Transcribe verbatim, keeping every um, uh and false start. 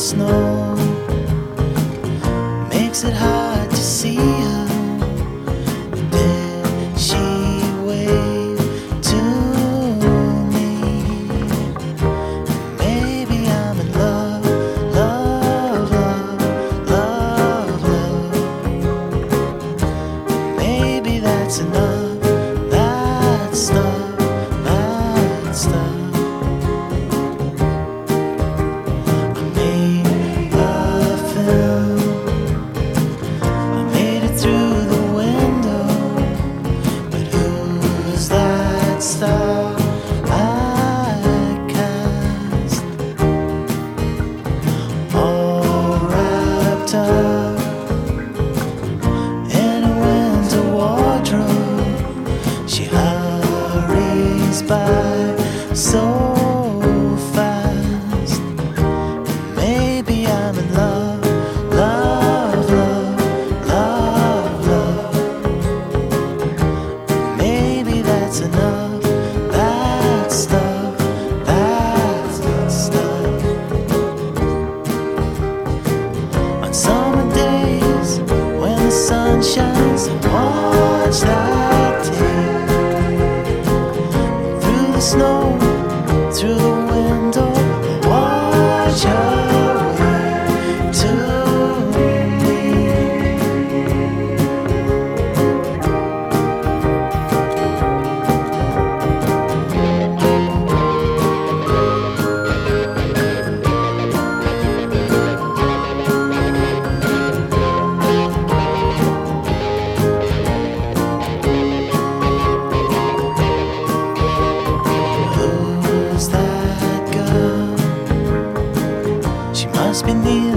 snow makes it hard to see her. Did she wave to me? Maybe I'm in love, love, love, love, love. Maybe that's enough. That stuff, that stuff. Star I cast, all wrapped up in a winter wardrobe. She hurries by so fast. Maybe I'm in love, love, love, love, love. Maybe that's enough. Summer days when the sun shines, watch that take through the snow, through the window, watch her way to me. Must be near